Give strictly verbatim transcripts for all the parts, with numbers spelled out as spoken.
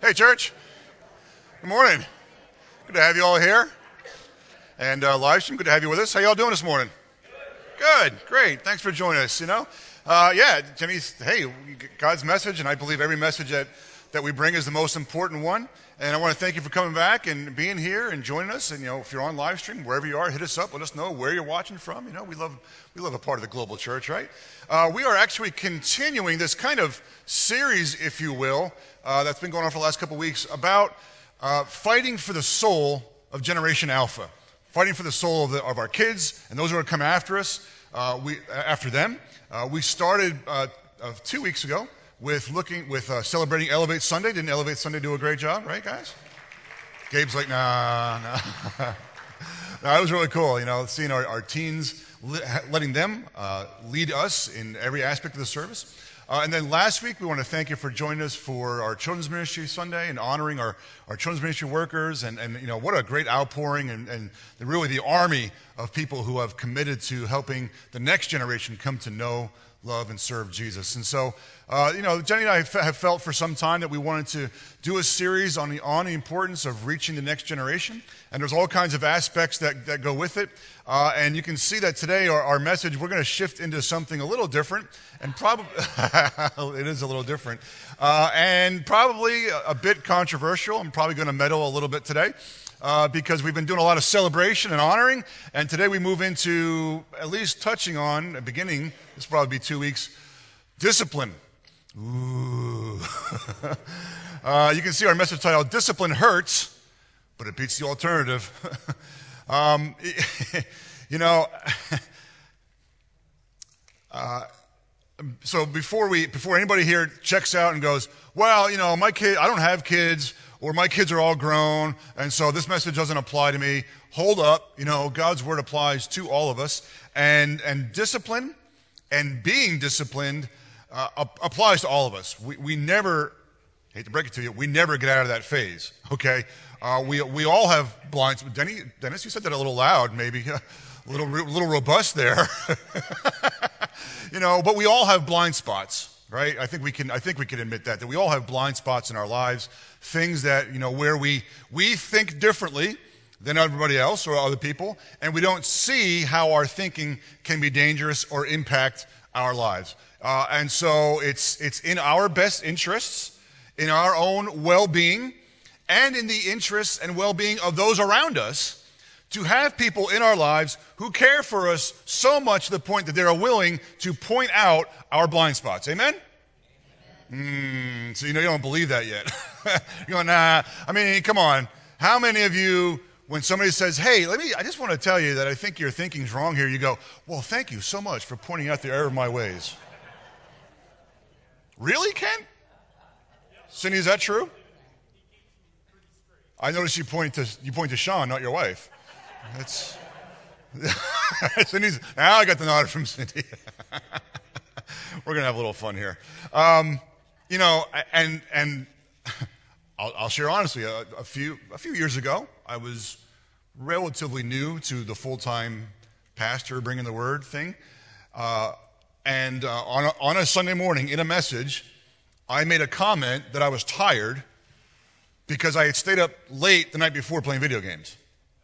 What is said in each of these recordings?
Hey, church. Good morning. Good to have you all here. And uh, live stream, good to have you with us. How y'all doing this morning? Good. Great. Thanks for joining us, you know. Uh, yeah, Jimmy, hey, God's message, and I believe every message that, that we bring is the most important one. And I want to thank you for coming back and being here and joining us. And, you know, if you're on live stream, wherever you are, hit us up. Let us know where you're watching from. You know, we love we love a part of the global church, right? Uh, we are actually continuing this kind of series, if you will, uh, that's been going on for the last couple of weeks about uh, fighting for the soul of Generation Alpha, fighting for the soul of, the, of our kids and those who are going to come after us, uh, we after them. Uh, we started uh, uh, two weeks ago with looking with uh, celebrating Elevate Sunday. Didn't Elevate Sunday do a great job, right, guys? Gabe's like, nah, nah. No, it was really cool, you know, seeing our, our teens, letting them uh, lead us in every aspect of the service. Uh, and then last week, we want to thank you for joining us for our Children's Ministry Sunday and honoring our, our Children's Ministry workers. And, and, you know, what a great outpouring and, and the, really the army of people who have committed to helping the next generation come to know, love, and serve Jesus. And so, uh, you know, Jenny and I have felt for some time that we wanted to do a series on the, on the importance of reaching the next generation. And there's all kinds of aspects that, that go with it. Uh, and you can see that today our, our message, we're going to shift into something a little different. And probably, it is a little different. Uh, and probably a, a bit controversial. I'm probably going to meddle a little bit today. Uh, because we've been doing a lot of celebration and honoring, and today we move into at least touching on, beginning, this will probably be two weeks, discipline. Ooh. uh, you can see our message title, Discipline Hurts, but it beats the alternative. um, you know, uh, so before we, before anybody here checks out and goes, well, you know, my kid, I don't have kids, or my kids are all grown, and so this message doesn't apply to me. Hold up, you know, God's word applies to all of us, and and discipline and being disciplined uh, applies to all of us. We we never, hate to break it to you, we never get out of that phase. Okay, uh, we we all have blind spots. Denny, Dennis, you said that a little loud, maybe a little a little robust there. You know, but we all have blind spots. Right? I think we can, I think we can admit that, that we all have blind spots in our lives, things that, you know, where we, we think differently than everybody else or other people, and we don't see how our thinking can be dangerous or impact our lives. Uh, and so it's, it's in our best interests, in our own well-being, and in the interests and well-being of those around us, to have people in our lives who care for us so much to the point that they are willing to point out our blind spots. Amen? Mm, so you know you don't believe that yet. You're going, nah. I mean, come on. How many of you, when somebody says, hey, let me, I just want to tell you that I think your thinking's wrong here, you go, well, thank you so much for pointing out the error of my ways. Really, Ken? Cindy, is that true? I noticed you point to you point to Sean, not your wife. That's Cindy's. Now I got the nod from Cindy. We're gonna have a little fun here, um, you know. And and I'll, I'll share honestly. A, a few a few years ago, I was relatively new to the full-time pastor bringing the word thing, uh, and uh, on a, on a Sunday morning in a message, I made a comment that I was tired because I had stayed up late the night before playing video games.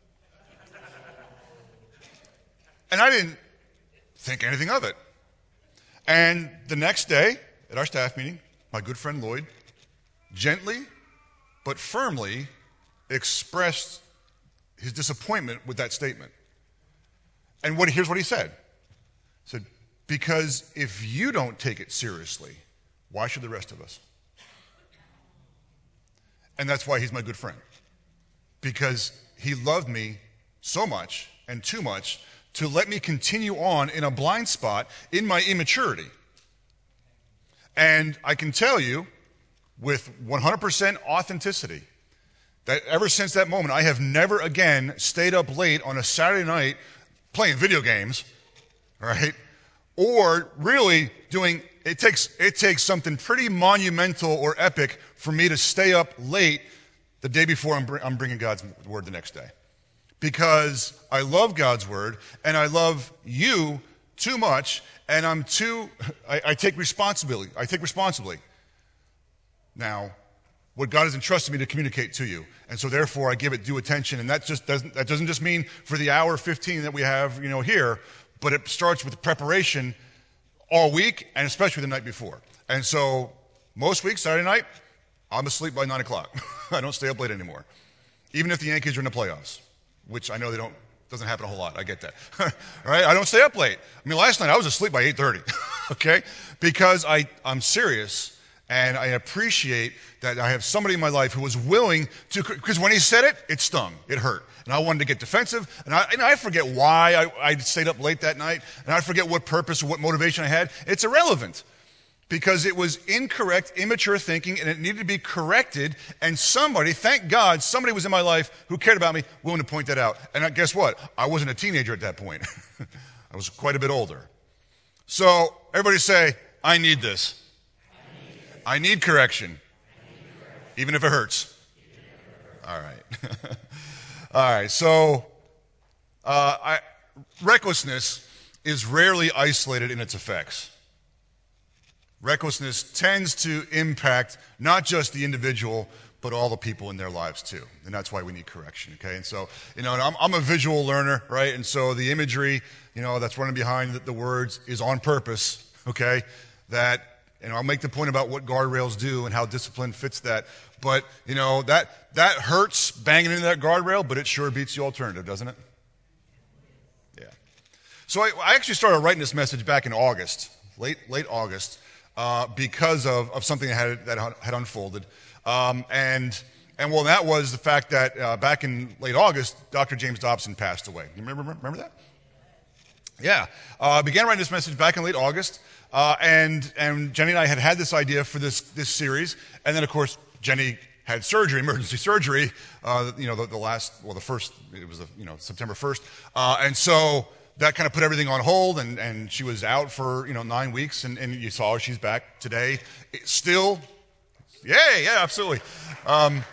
And I didn't think anything of it. And the next day, at our staff meeting, my good friend Lloyd gently but firmly expressed his disappointment with that statement. And what, here's what he said. He said, because if you don't take it seriously, why should the rest of us? And that's why he's my good friend. Because he loved me so much and too much to let me continue on in a blind spot in my immaturity. And I can tell you with one hundred percent authenticity that ever since that moment, I have never again stayed up late on a Saturday night playing video games, right? Or really doing, it takes, it takes something pretty monumental or epic for me to stay up late the day before I'm, br- I'm bringing God's word the next day. Because I love God's word, and I love you too much, and I'm too, I, I take responsibility. I take responsibility. Now, what God has entrusted me to communicate to you. And so therefore I give it due attention. And that just doesn't, that doesn't just mean for the hour fifteen that we have, you know, here, but it starts with preparation all week and especially the night before. And so most weeks, Saturday night, I'm asleep by nine o'clock. I don't stay up late anymore. Even if the Yankees are in the playoffs, which I know they don't, doesn't happen a whole lot. I get that. Right? I don't stay up late. I mean, last night I was asleep by eight thirty. Okay? Because I, I'm serious. And I appreciate that I have somebody in my life who was willing to, because when he said it, it stung, it hurt. And I wanted to get defensive. And I, and I forget why I, I stayed up late that night. And I forget what purpose or what motivation I had. It's irrelevant because it was incorrect, immature thinking, and it needed to be corrected. And somebody, thank God, somebody was in my life who cared about me, willing to point that out. And I, guess what? I wasn't a teenager at that point. I was quite a bit older. So everybody say, I need this. I need correction, even if it hurts. All right. All right. So uh, I, recklessness is rarely isolated in its effects. Recklessness tends to impact not just the individual, but all the people in their lives too. And that's why we need correction, okay? And so, you know, and I'm, I'm a visual learner, right? And so the imagery, you know, that's running behind the, the words is on purpose, okay? That, and I'll make the point about what guardrails do and how discipline fits that. But, you know, that that hurts banging into that guardrail, but it sure beats the alternative, doesn't it? Yeah. So I, I actually started writing this message back in August, late late August, uh, because of, of something that had, that had unfolded. Um, and, and well, that was the fact that uh, back in late August, Doctor James Dobson passed away. You remember, remember that? Yeah. I uh, began writing this message back in late August. Uh, and, and Jenny and I had had this idea for this, this series. And then, of course, Jenny had surgery, emergency surgery, uh, you know, the, the last, well, the first, it was, the, you know, September first. Uh, and so that kind of put everything on hold, and, and she was out for, you know, nine weeks. And, and you saw her, she's back today. It still, yeah, yeah, absolutely. Um,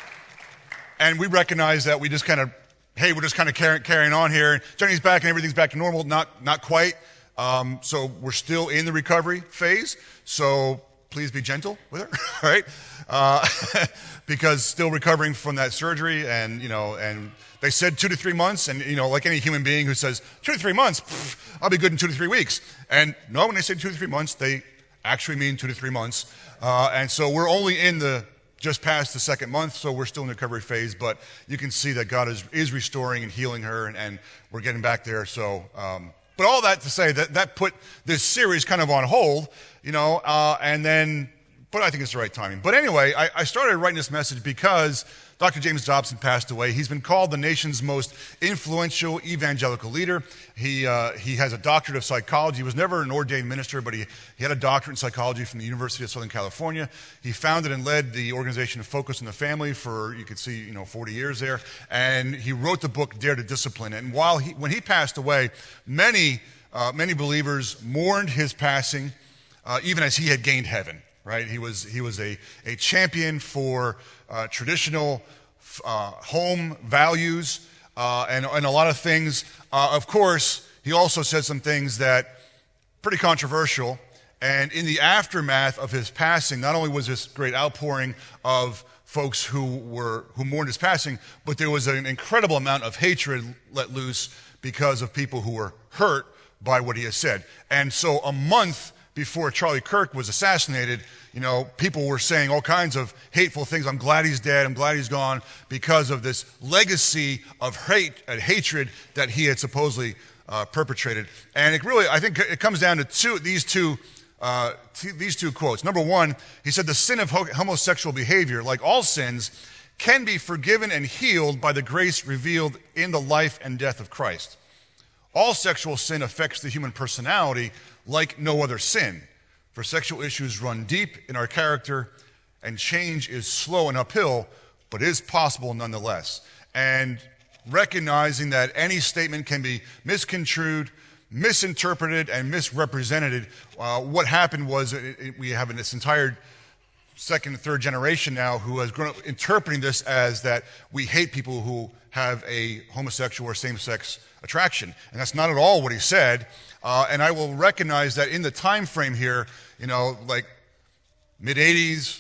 and we recognize that we just kind of, hey, we're just kind of carrying, carrying on here. Jenny's back and everything's back to normal. Not, not quite. Um, so we're still in the recovery phase. So please be gentle with her, right? Uh, because still recovering from that surgery, and you know, and they said two to three months, and you know, like any human being who says two to three months, pff, I'll be good in two to three weeks. And no, when they say two to three months, they actually mean two to three months. Uh, and so we're only in the just past the second month, so we're still in the recovery phase. But you can see that God is is restoring and healing her, and, and we're getting back there. So. Um, But all that to say that that put this series kind of on hold, you know, uh, and then, but I think it's the right timing. But anyway, I, I started writing this message because Doctor James Dobson passed away. He's been called the nation's most influential evangelical leader. He uh, he has a doctorate of psychology. He was never an ordained minister, but he, he had a doctorate in psychology from the University of Southern California. He founded and led the organization Focus on the Family for, you could see, you know, forty years there. And he wrote the book Dare to Discipline. And while he, when he passed away, many uh, many believers mourned his passing, uh, even as he had gained heaven. Right? He was he was a a champion for uh, traditional uh, home values uh, and and a lot of things. Uh, of course, he also said some things that pretty controversial. And in the aftermath of his passing, not only was this great outpouring of folks who were who mourned his passing, but there was an incredible amount of hatred let loose because of people who were hurt by what he has said. And so, a month before Charlie Kirk was assassinated, you know, people were saying all kinds of hateful things. I'm glad he's dead. I'm glad he's gone, because of this legacy of hate and hatred that he had supposedly uh, perpetrated. And it really, I think it comes down to two, these two, uh, t- these two quotes. Number one, he said, the sin of ho- homosexual behavior, like all sins, can be forgiven and healed by the grace revealed in the life and death of Christ. All sexual sin affects the human personality like no other sin. For sexual issues run deep in our character, and change is slow and uphill, but is possible nonetheless. And recognizing that any statement can be misconstrued, misinterpreted, and misrepresented, uh, what happened was it, it, we have this entire second and third generation now who has grown up interpreting this as that we hate people who have a homosexual or same-sex attraction. And that's not at all what he said. Uh, and I will recognize that in the time frame here, you know, like mid-eighties,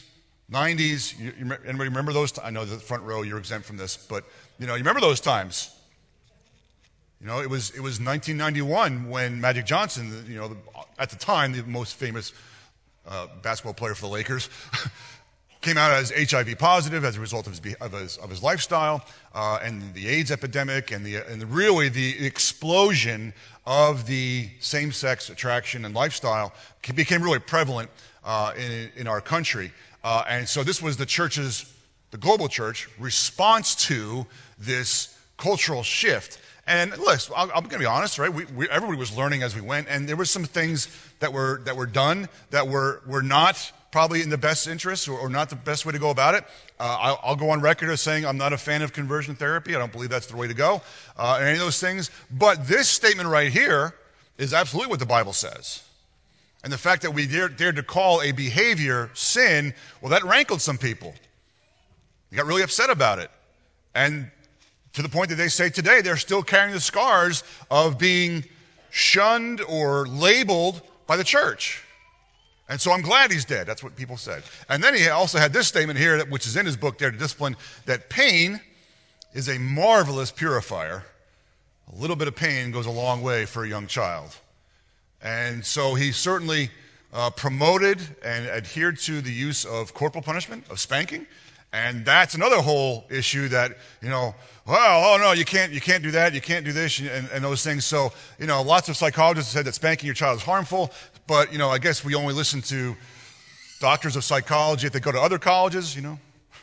nineties, you, you, anybody remember those? T- I know the front row, you're exempt from this, but you know, you remember those times. You know, it was it was nineteen ninety-one when Magic Johnson, you know, the, at the time the most famous uh, basketball player for the Lakers, came out as H I V positive as a result of his of his, of his lifestyle uh, and the AIDS epidemic and the and the, really the explosion of the same-sex attraction and lifestyle became really prevalent uh, in in our country. Uh, and so this was the church's, the global church, response to this cultural shift. And listen, I'm going to be honest, right? We, we, everybody was learning as we went, and there were some things that were that were done that were were not probably in the best interest or, or not the best way to go about it. Uh, I'll, I'll go on record as saying I'm not a fan of conversion therapy. I don't believe that's the way to go, uh, and any of those things. But this statement right here is absolutely what the Bible says. And the fact that we dared, dared to call a behavior sin, well, that rankled some people. They got really upset about it. And to the point that they say today they're still carrying the scars of being shunned or labeled by the church. And so I'm glad he's dead. That's what people said. And then he also had this statement here, which is in his book, Dare to Discipline, that pain is a marvelous purifier. A little bit of pain goes a long way for a young child. And so he certainly uh, promoted and adhered to the use of corporal punishment, of spanking. And that's another whole issue that, you know, well, oh no, you can't, you can't do that, you can't do this, and, and those things. So, you know, lots of psychologists have said that spanking your child is harmful, but, you know, I guess we only listen to doctors of psychology if they go to other colleges, you know.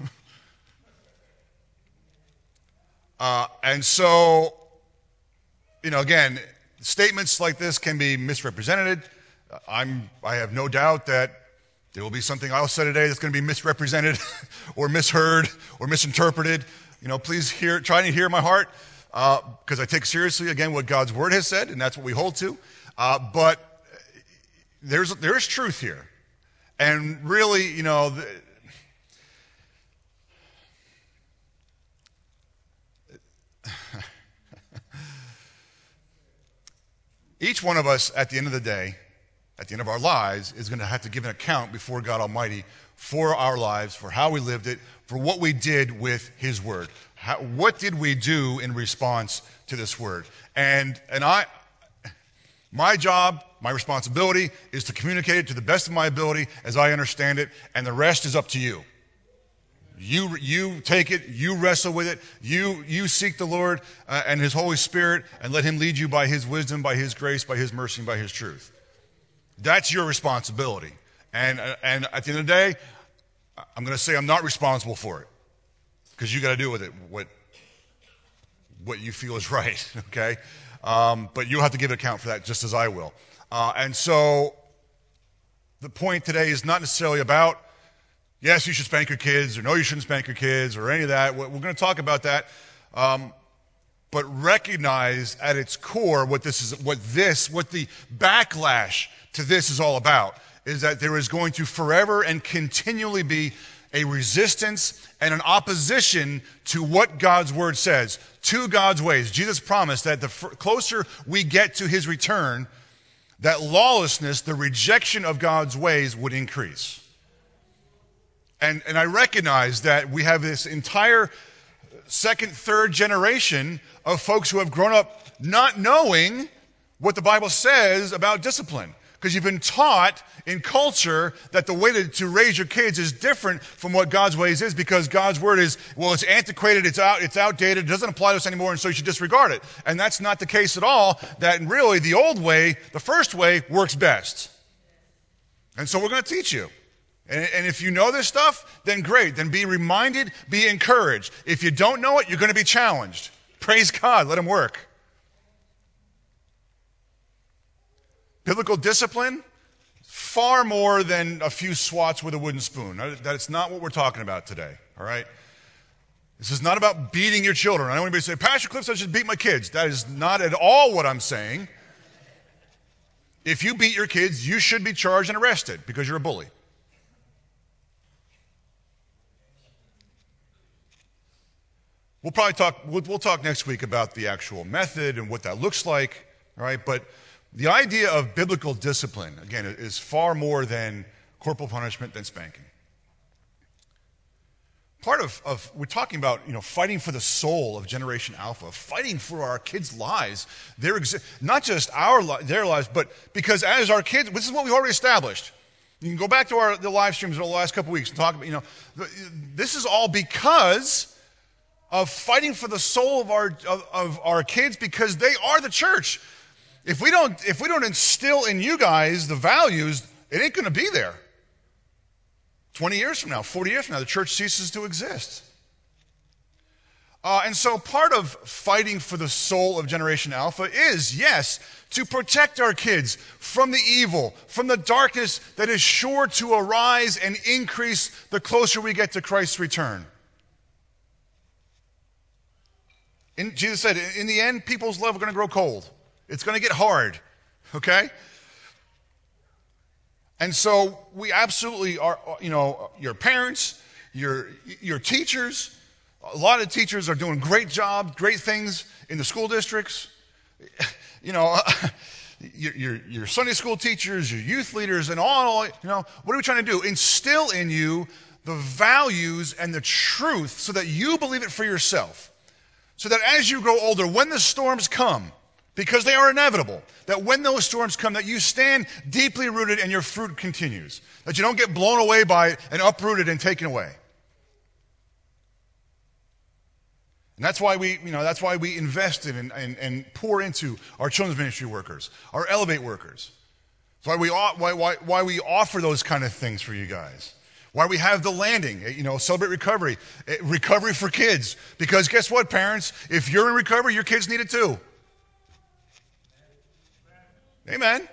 uh, and so, you know, again, statements like this can be misrepresented. I'm, I have no doubt that there will be something I'll say today that's going to be misrepresented or misheard or misinterpreted. You know, please hear, try to hear my heart because uh, I take seriously, again, what God's Word has said, and that's what we hold to. Uh, but there's there's truth here. And really, you know, the, each one of us at the end of the day, at the end of our lives, is going to have to give an account before God Almighty for our lives, for how we lived it, for what we did with His Word. How, what did we do in response to this Word? And and I, my job, my responsibility is to communicate it to the best of my ability as I understand it, and the rest is up to you. You you take it, you wrestle with it, you you seek the Lord uh, and His Holy Spirit, and let Him lead you by His wisdom, by His grace, by His mercy, and by His truth. That's your responsibility. And and at the end of the day, I'm going to say I'm not responsible for it because you got to do with it what what you feel is right, okay? Um, but you'll have to give an account for that just as I will. Uh, and so the point today is not necessarily about, yes, you should spank your kids, or no, you shouldn't spank your kids, or any of that. We're going to talk about that. Um, but recognize at its core what this is, what this, what the backlash to this is all about, is that there is going to forever and continually be a resistance and an opposition to what God's Word says, to God's ways. Jesus promised that the f- closer we get to His return, that lawlessness, the rejection of God's ways, would increase. And, and I recognize that we have this entire second, third generation of folks who have grown up not knowing what the Bible says about discipline. Because you've been taught in culture that the way to, to raise your kids is different from what God's ways is, because God's Word is, well, it's antiquated, it's out, it's outdated, it doesn't apply to us anymore, and so you should disregard it. And that's not the case at all. That really the old way, the first way, works best. And so we're going to teach you. And, and if you know this stuff, then great. Then be reminded, be encouraged. If you don't know it, you're going to be challenged. Praise God. Let Him work. Biblical discipline, far more than a few swats with a wooden spoon. That's not what we're talking about today, all right? This is not about beating your children. I don't want anybody to say, Pastor Cliff says I should beat my kids. That is not at all what I'm saying. If you beat your kids, you should be charged and arrested because you're a bully. We'll probably talk, we'll, we'll talk next week about the actual method and what that looks like, all right? But the idea of biblical discipline, again, is far more than corporal punishment, than spanking. part of, of, we're talking about, you know, fighting for the soul of Generation Alpha, fighting for our kids' lives, their exi- not just our li- their lives, but because as our kids, this is what we've already established. You can go back to our the live streams over the last couple weeks and talk about, you know, this is all because of fighting for the soul of our of, of our kids, because they are the church. If we don't if we don't instill in you guys the values, it ain't going to be there. twenty years from now, forty years from now, the church ceases to exist. Uh, and so part of fighting for the soul of Generation Alpha is, yes, to protect our kids from the evil, from the darkness that is sure to arise and increase the closer we get to Christ's return. In, Jesus said, in the end, people's love are going to grow cold. It's going to get hard, okay? And so we absolutely are, you know, your parents, your your teachers, a lot of teachers are doing great jobs, great things in the school districts. You know, your, your, your Sunday school teachers, your youth leaders, and all, you know, what are we trying to do? Instill in you the values and the truth so that you believe it for yourself. So that as you grow older, when the storms come, because they are inevitable, that when those storms come, that you stand deeply rooted and your fruit continues. That you don't get blown away by it and uprooted and taken away. And that's why we, you know, that's why we invested in, and, and pour into our children's ministry workers, our Elevate workers. That's why we, why, why, why we offer those kind of things for you guys. Why we have the landing, you know, Celebrate Recovery, recovery for kids. Because guess what, parents? If you're in recovery, your kids need it too. Amen.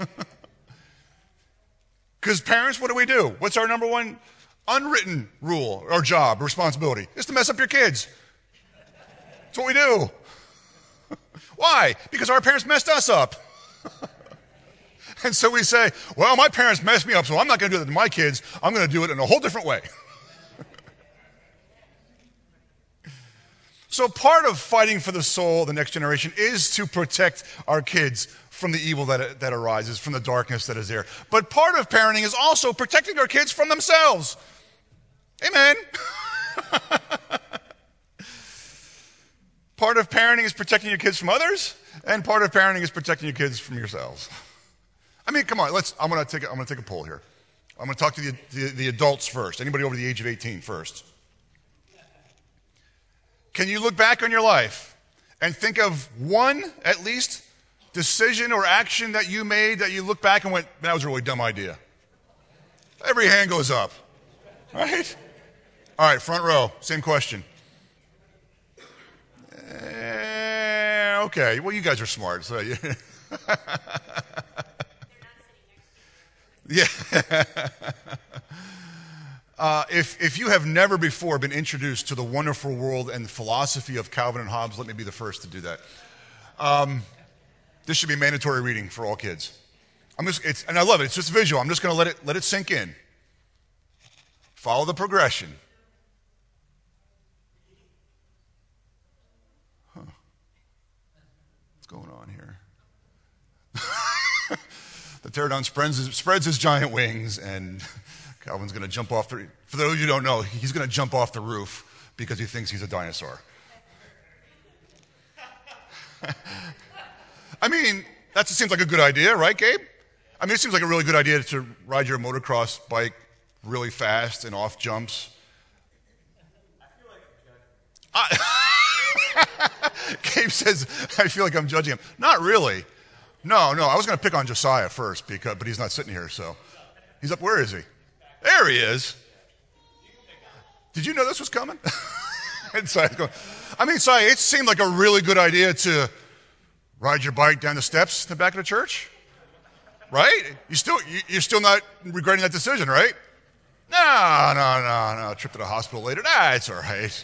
Because parents, what do we do? What's our number one unwritten rule or job, responsibility? It's to mess up your kids. That's what we do. Why? Because our parents messed us up. And so we say, well, my parents messed me up, so I'm not going to do that to my kids. I'm going to do it in a whole different way. So part of fighting for the soul of the next generation is to protect our kids from the evil that, that arises, from the darkness that is there. But part of parenting is also protecting our kids from themselves. Amen. Part of parenting is protecting your kids from others, and part of parenting is protecting your kids from yourselves. I mean, come on, let's, I'm going to take a, I'm going to take a poll here. I'm going to talk to the, the, the adults first. Anybody over the age of eighteen first? Can you look back on your life and think of one, at least, decision or action that you made that you look back and went, that was a really dumb idea? Every hand goes up, right? All right, front row, same question. Uh, okay, well, you guys are smart. So you yeah. uh, if, if you have never before been introduced to the wonderful world and the philosophy of Calvin and Hobbes, let me be the first to do that. Um, this should be mandatory reading for all kids. I'm just, it's, and I love it. It's just visual. I'm just going to let it let it sink in. Follow the progression. Huh. What's going on here? The pterodon spreads his, spreads his giant wings, and Calvin's going to jump off the... For those of you who don't know, he's going to jump off the roof because he thinks he's a dinosaur. I mean, that seems like a good idea, right, Gabe? I mean, it seems like a really good idea to ride your motocross bike really fast and off jumps. I feel like I'm judging. Gabe says, I feel like I'm judging him. Not really. No, no, I was going to pick on Josiah first, because, but he's not sitting here, so. He's up, where is he? There he is. Did you know this was coming? And Siah's going, I mean, Siah, it seemed like a really good idea to ride your bike down the steps in the back of the church, right? You still, you're still not regretting that decision, right? No, no, no, no, trip to the hospital later. Nah, it's all right.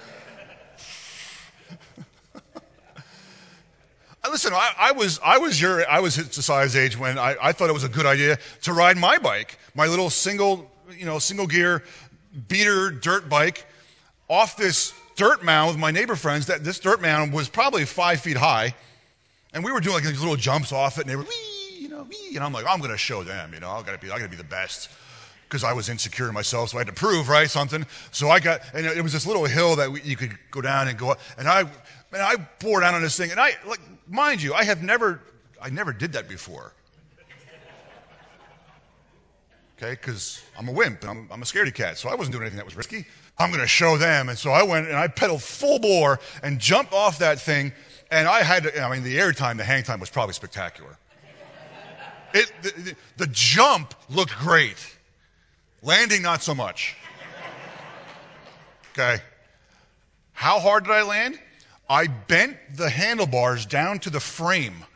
Listen, I, I was I was your I was Josiah's age when I, I thought it was a good idea to ride my bike, my little single you know single gear beater dirt bike, off this dirt mound with my neighbor friends. That this dirt mound was probably five feet high, and we were doing like these little jumps off it, and they were wee, you know, wee, and I'm like, I'm going to show them, you know, I got to be I got to be the best, because I was insecure in myself, so I had to prove, right, something. So I got, and it was this little hill that we, you could go down and go up, and I, man, I bore down on this thing, and I, like, mind you, I have never, I never did that before. Okay, because I'm a wimp, and I'm, I'm a scaredy cat, so I wasn't doing anything that was risky. I'm going to show them, and so I went, and I pedaled full bore, and jumped off that thing, and I had to, I mean, the air time, the hang time was probably spectacular. It, the, the, the jump looked great. Landing, not so much. Okay. How hard did I land? I bent the handlebars down to the frame.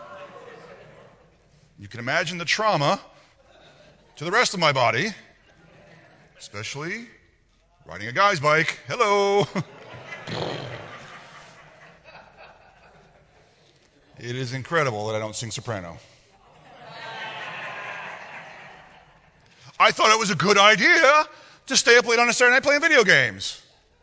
You can imagine the trauma to the rest of my body, especially riding a guy's bike. Hello. It is incredible that I don't sing soprano. I thought it was a good idea to stay up late on a Saturday night playing video games.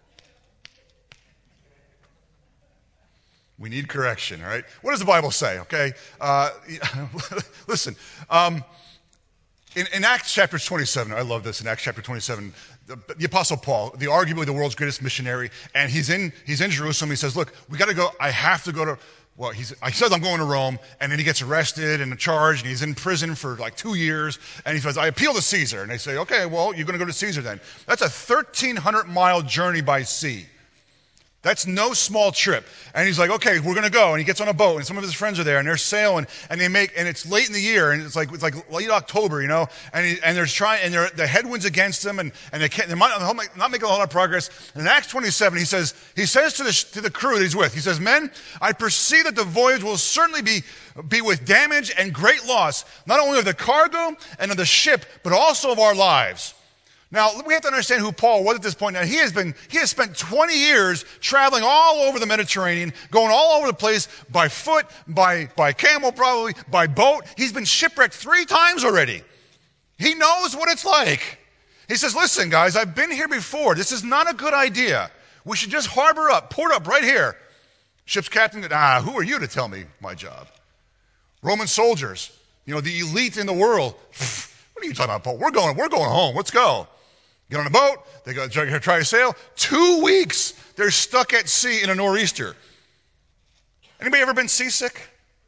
We need correction, all right? What does the Bible say, okay? Uh, listen, um, in, in Acts chapter twenty-seven, I love this, in Acts chapter twenty-seven, the, the Apostle Paul, the arguably the world's greatest missionary, and he's in, he's in Jerusalem. He says, look, we got to go, I have to go to, well, he's, he says, I'm going to Rome, and then he gets arrested and charged, and he's in prison for like two years, and he says, I appeal to Caesar. And they say, okay, well, you're going to go to Caesar then. That's a thirteen hundred mile journey by sea. That's no small trip. And he's like, okay, we're going to go. And he gets on a boat, and some of his friends are there, and they're sailing, and they make, and it's late in the year, and it's like, it's like late October, you know, and he, and they're trying, and they're, the headwind's against them, and, and they can't, they're not making a lot of progress. And in Acts twenty-seven, he says, he says to the, to the crew that he's with, he says, men, I perceive that the voyage will certainly be, be with damage and great loss, not only of the cargo and of the ship, but also of our lives. Now, we have to understand who Paul was at this point. Now, he has been, he has spent twenty years traveling all over the Mediterranean, going all over the place by foot, by, by camel probably, by boat. He's been shipwrecked three times already. He knows what it's like. He says, listen, guys, I've been here before. This is not a good idea. We should just harbor up, port up right here. Ship's captain, ah, who are you to tell me my job? Roman soldiers, you know, the elite in the world. What are you talking about, Paul? We're going, we're going home. Let's go. Get on a boat, they go try to sail. Two weeks, they're stuck at sea in a nor'easter. Anybody ever been seasick?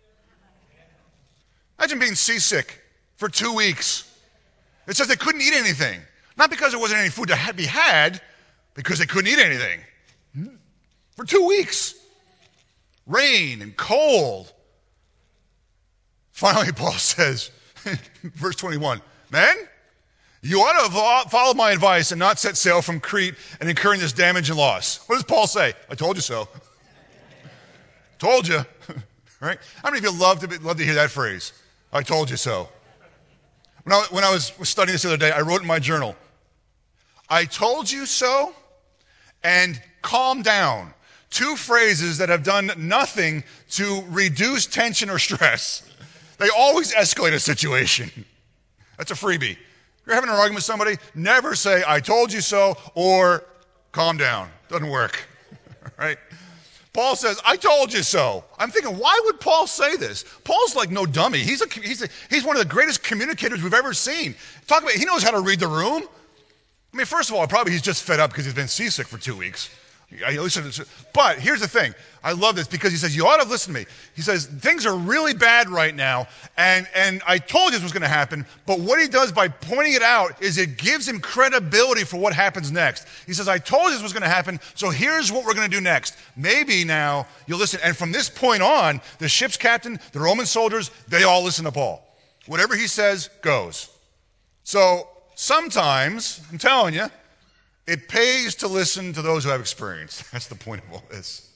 Imagine being seasick for two weeks. It says they couldn't eat anything. Not because there wasn't any food to be had, because they couldn't eat anything. For two weeks. Rain and cold. Finally, Paul says, verse twenty-one, men, you ought to have followed my advice and not set sail from Crete and incurring this damage and loss. What does Paul say? I told you so. Told you. Right? How many of you love to, be, love to hear that phrase? I told you so. When I, when I was studying this the other day, I wrote in my journal, I told you so and calm down. Two phrases that have done nothing to reduce tension or stress. They always escalate a situation. That's a freebie. You're having an argument with somebody, never say, I told you so, or calm down. Doesn't work, right? Paul says, I told you so. I'm thinking, why would Paul say this? Paul's like no dummy. He's, a, he's, a, he's one of the greatest communicators we've ever seen. Talk about, he knows how to read the room. I mean, first of all, probably he's just fed up because he's been seasick for two weeks. But here's the thing. I love this because he says, you ought to have listened to me. He says, things are really bad right now, and, and I told you this was going to happen, but what he does by pointing it out is it gives him credibility for what happens next. He says, I told you this was going to happen, so here's what we're going to do next. Maybe now you'll listen. And from this point on, the ship's captain, the Roman soldiers, they all listen to Paul. Whatever he says goes. So sometimes, I'm telling you, it pays to listen to those who have experience. That's the point of all this.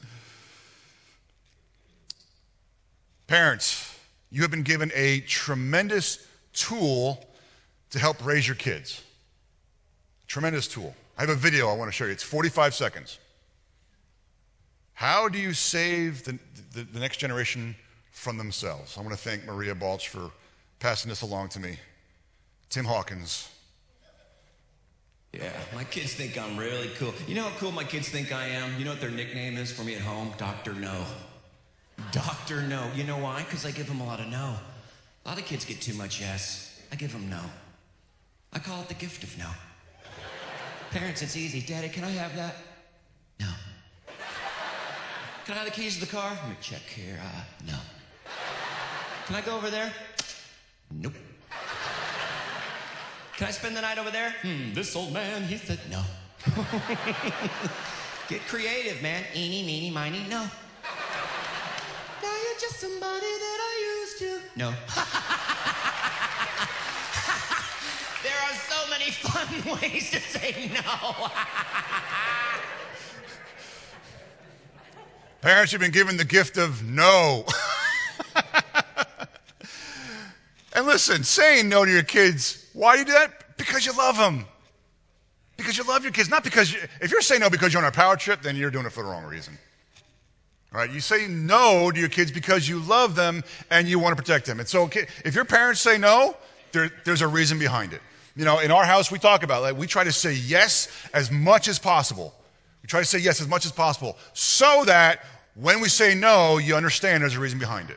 Parents, you have been given a tremendous tool to help raise your kids. Tremendous tool. I have a video I want to show you. It's forty-five seconds. How do you save the, the, the next generation from themselves? I want to thank Maria Balch for passing this along to me. Tim Hawkins. Yeah, my kids think I'm really cool. You know how cool my kids think I am? You know what their nickname is for me at home? Doctor No. Doctor No. You know why? Because I give them a lot of no. A lot of kids get too much yes. I give them no. I call it the gift of no. Parents, it's easy. Daddy, can I have that? No. Can I have the keys to the car? Let me check here. Uh, no. Can I go over there? Nope. Can I spend the night over there? Hmm, this old man, he said no. Get creative, man. Eeny, meeny, miny, no. Now you're just somebody that I used to. No. There are so many fun ways to say no. Parents, you've been given the gift of no. And listen, saying no to your kids, why do you do that? Because you love them. Because you love your kids. Not because, you, if you're saying no because you're on a power trip, then you're doing it for the wrong reason. All right? You say no to your kids because you love them and you want to protect them. And so if your parents say no, there, there's a reason behind it. You know, in our house, we talk about, like, we try to say yes as much as possible. We try to say yes as much as possible so that when we say no, you understand there's a reason behind it.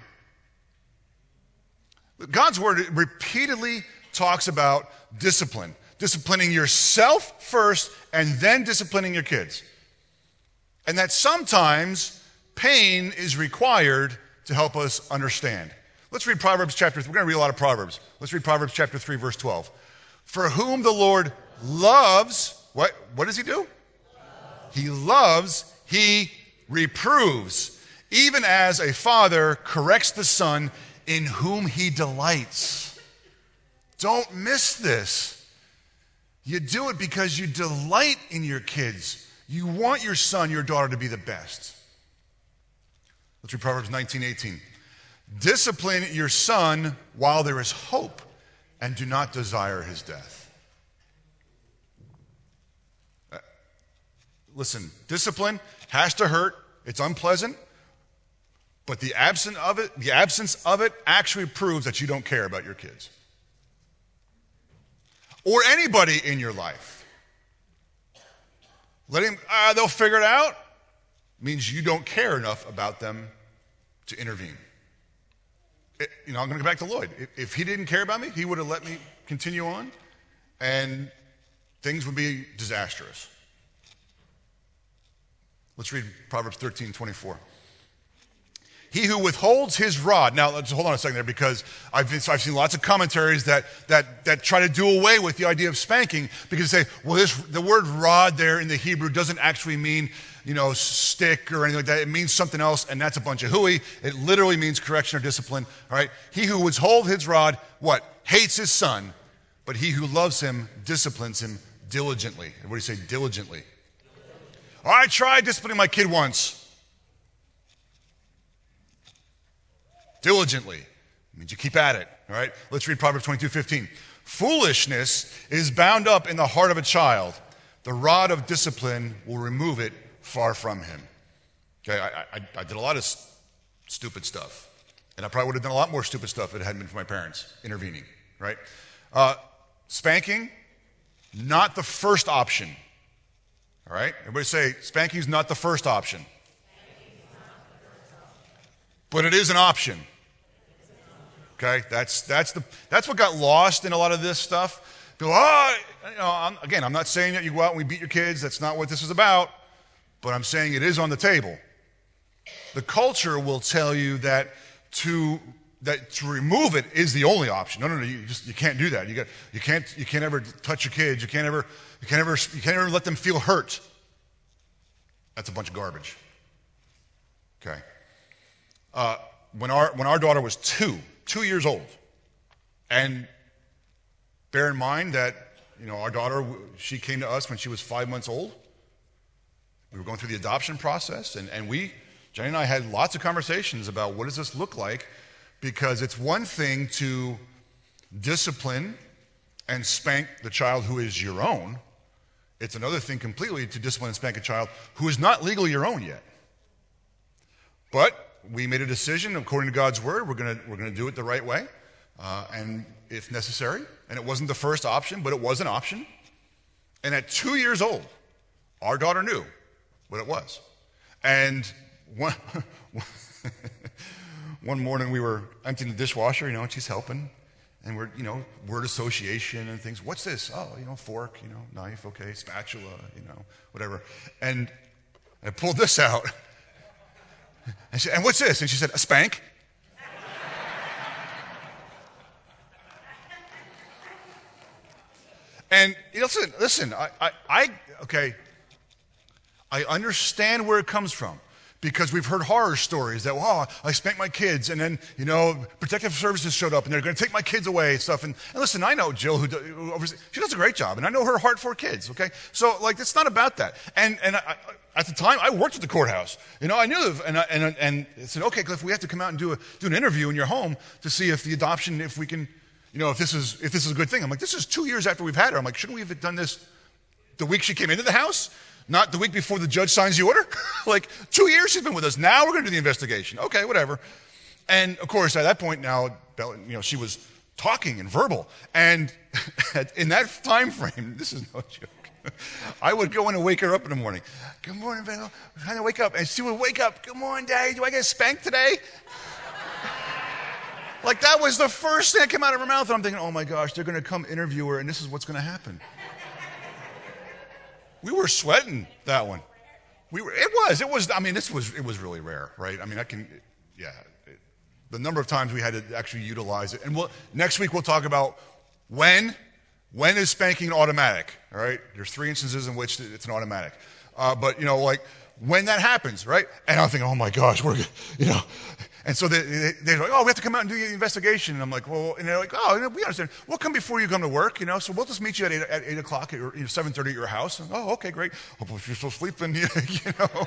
God's word repeatedly talks about discipline. Disciplining yourself first and then disciplining your kids. And that sometimes pain is required to help us understand. Let's read Proverbs chapter three. We're going to read a lot of Proverbs. Let's read Proverbs chapter three, verse twelve. For whom the Lord loves, what, what does he do? He loves, he reproves, even as a father corrects the son in whom he delights. Don't miss this. You do it because you delight in your kids. You want your son, your daughter to be the best. Let's read Proverbs nineteen eighteen. Discipline your son while there is hope, and do not desire his death. Uh, listen, discipline has to hurt. It's unpleasant. But the absence of it, the absence of it actually proves that you don't care about your kids. Or anybody in your life. Letting, uh, they'll figure it out means you don't care enough about them to intervene. It, you know, I'm going to go back to Lloyd. If, if he didn't care about me, he would have let me continue on, and things would be disastrous. Let's read Proverbs thirteen twenty-four. He who withholds his rod. Now, let's hold on a second there, because I've, been, I've seen lots of commentaries that, that, that try to do away with the idea of spanking, because they say, well, this, the word rod there in the Hebrew doesn't actually mean, you know, stick or anything like that. It means something else, and that's a bunch of hooey. It literally means correction or discipline. All right? He who withholds his rod, what? Hates his son, but he who loves him disciplines him diligently. What do you say, diligently? Oh, I tried disciplining my kid once. Diligently means you keep at it, all right? Let's read Proverbs twenty-two fifteen. Foolishness is bound up in the heart of a child. The rod of discipline will remove it far from him. Okay, I, I, I did a lot of st- stupid stuff. And I probably would have done a lot more stupid stuff if it hadn't been for my parents intervening, right? Uh, spanking, not the first option. All right? Everybody say, spanking's not the first option. But it is an option. Okay, that's that's the that's what got lost in a lot of this stuff. People, oh, you know, I'm, again, I'm not saying that you go out and we beat your kids. That's not what this is about. But I'm saying it is on the table. The culture will tell you that to that to remove it is the only option. No, no, no. You just you can't do that. You got you can't you can't ever touch your kids. You can't ever you can't ever you can't ever let them feel hurt. That's a bunch of garbage. Okay. Uh, when our when our daughter was two. Two years old. And bear in mind that, you know, our daughter, she came to us when she was five months old. We were going through the adoption process, and, and we, Jenny and I, had lots of conversations about what does this look like, because it's one thing to discipline and spank the child who is your own. It's another thing completely to discipline and spank a child who is not legally your own yet. But we made a decision according to God's word. We're going to we're going to do it the right way, uh, and if necessary. And it wasn't the first option, but it was an option. And at two years old, our daughter knew what it was. And one one morning we were emptying the dishwasher, you know, and she's helping, And we're, you know, word association and things. What's this? Oh, you know, fork, you know, knife, okay, spatula, you know, whatever. And I pulled this out. And, she, and what's this? And she said, a spank. And listen, listen, I, I, I, okay, I understand where it comes from. Because we've heard horror stories that, wow, I spanked my kids, and then, you know, protective services showed up, and they're going to take my kids away and stuff. And, and listen, I know Jill, who, do, who oversees, she does a great job, and I know her heart for kids, okay? So, like, it's not about that. And and I, at the time, I worked at the courthouse. You know, I knew, and I, and, and I said, okay, Cliff, we have to come out and do, a, do an interview in your home to see if the adoption, if we can, you know, if this is if this is a good thing. I'm like, this is two years after we've had her. I'm like, shouldn't we have done this the week she came into the house? Not the week before the judge signs the order? Like, two years she's been with us. Now we're going to do the investigation. Okay, whatever. And, of course, at that point now, you know, she was talking and verbal. And in that time frame, this is no joke, I would go in and wake her up in the morning. Good morning, Belle. I'm trying to wake up. And she would wake up. Good morning, Daddy. Do I get spanked today? Like, that was the first thing that came out of her mouth. And I'm thinking, oh, my gosh, they're going to come interview her, and this is what's going to happen. We were sweating that one. We were. It was. It was. I mean, this was. It was really rare, right? I mean, I can. Yeah. It, the number of times we had to actually utilize it, and we'll, next week we'll talk about when. When is spanking automatic? All right. There's three instances in which it's an automatic. Uh, but you know, like when that happens, right? And I'm thinking, oh my gosh, we're, you know. And so they, they, they're like, oh, we have to come out and do the investigation. And I'm like, well, and they're like, oh, we understand. We'll come before you come to work, you know, so we'll just meet you at eight, at eight o'clock or you know, seven thirty at your house. And, oh, okay, great. Hopefully you're still sleeping, you know.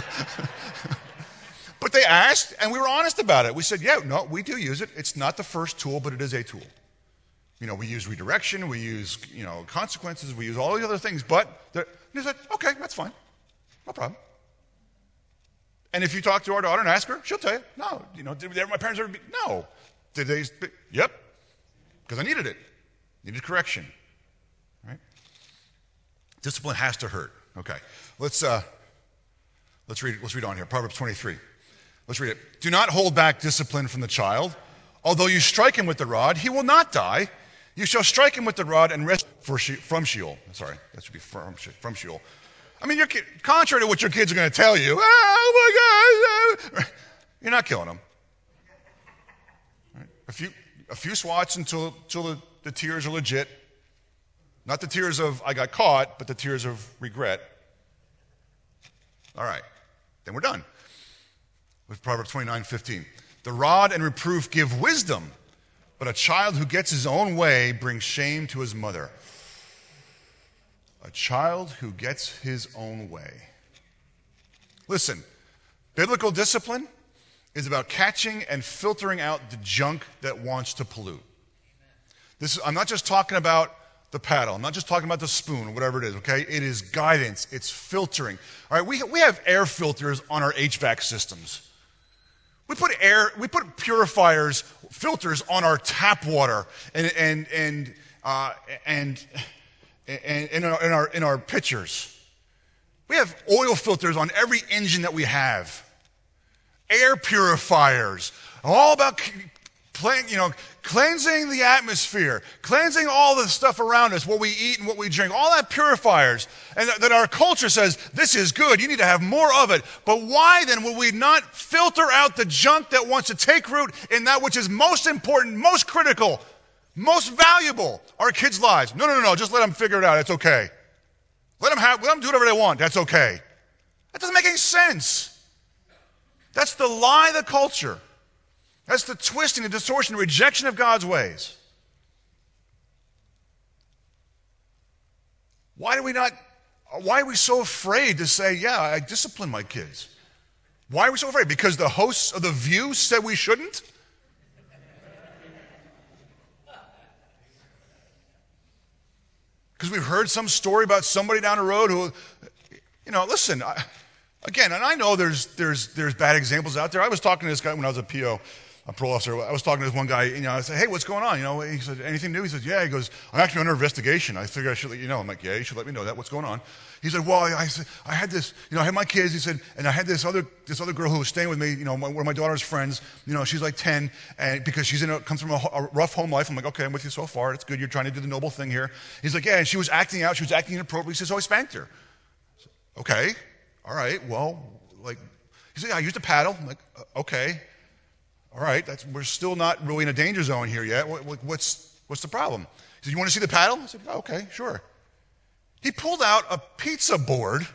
But they asked, and we were honest about it. We said, yeah, no, we do use it. It's not the first tool, but it is a tool. You know, we use redirection, we use, you know, consequences, we use all the other things, but they said, okay, that's fine. No problem. And if you talk to our daughter and ask her, she'll tell you, no, you know, did my parents ever be, no. Did they, yep, because I needed it. Needed correction, right? Discipline has to hurt. Okay, let's, uh, let's read, let's read on here, Proverbs twenty-three. Let's read it. Do not hold back discipline from the child. Although you strike him with the rod, he will not die. You shall strike him with the rod and rest for she, from Sheol. Sorry, that should be from, from Sheol. I mean, you're, contrary to what your kids are going to tell you, oh my God, you're not killing them. Right? A few, a few swats until, until the, the tears are legit. Not the tears of I got caught, but the tears of regret. All right, then we're done with Proverbs twenty-nine fifteen. The rod and reproof give wisdom, but a child who gets his own way brings shame to his mother. A child who gets his own way. Listen, biblical discipline is about catching and filtering out the junk that wants to pollute. This is, I'm not just talking about the paddle. I'm not just talking about the spoon or whatever it is, okay? It is guidance. It's filtering. All right, we, we have air filters on our H V A C systems. We put air, we put purifiers, filters on our tap water and, and, and, uh, and, And in our, in our in our pitchers. We have oil filters on every engine that we have. Air purifiers. All about you know, cleansing the atmosphere, cleansing all the stuff around us, what we eat and what we drink, all that purifiers. And that, that our culture says, this is good, you need to have more of it. But why then will we not filter out the junk that wants to take root in that which is most important, most critical, most valuable, our kids' lives? No, no, no, no, just let them figure it out. It's okay. Let them, have, let them do whatever they want. That's okay. That doesn't make any sense. That's the lie of the culture. That's the twisting, the distortion, the rejection of God's ways. Why do we not, why are we so afraid to say, yeah, I discipline my kids? Why are we so afraid? Because the hosts of The View said we shouldn't? Because we've heard some story about somebody down the road who, you know, listen, I, again, and I know there's there's there's bad examples out there. I was talking to this guy when I was a P O, a parole officer. I was talking to this one guy, you know, I said, hey, what's going on? You know, he said, anything new? He said, yeah. He goes, I'm actually under investigation. I figure I should let you know. I'm like, yeah, you should let me know that. What's going on? He said, well, I, I said, I had this, you know, I had my kids. He said, and I had this other, this other girl who was staying with me, you know, my, one of my daughter's friends. You know, she's like ten, and because she's in a, comes from a, a rough home life. I'm like, okay, I'm with you so far. It's good. You're trying to do the noble thing here. He's like, yeah, and she was acting out. She was acting inappropriately. He says, so I spanked her. Said, okay, all right, well, like, he said, yeah, I used a paddle. I'm like, uh, okay. All right, that's, we're still not really in a danger zone here yet. What, what, what's, what's the problem? He said, you want to see the paddle? I said, oh, okay, sure. He pulled out a pizza board.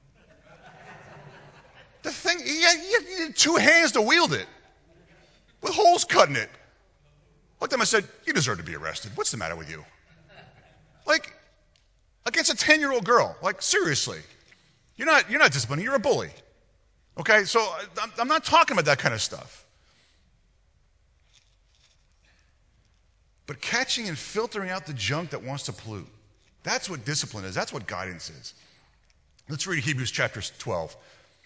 The thing, he had, he had two hands to wield it, with holes cut in it. I looked at him and said, you deserve to be arrested. What's the matter with you? Like, against a ten-year-old girl. Like, seriously. You're not, you're not disciplining, you're a bully. Okay, so I'm, I'm not talking about that kind of stuff. But catching and filtering out the junk that wants to pollute. That's what discipline is. That's what guidance is. Let's read Hebrews chapter twelve.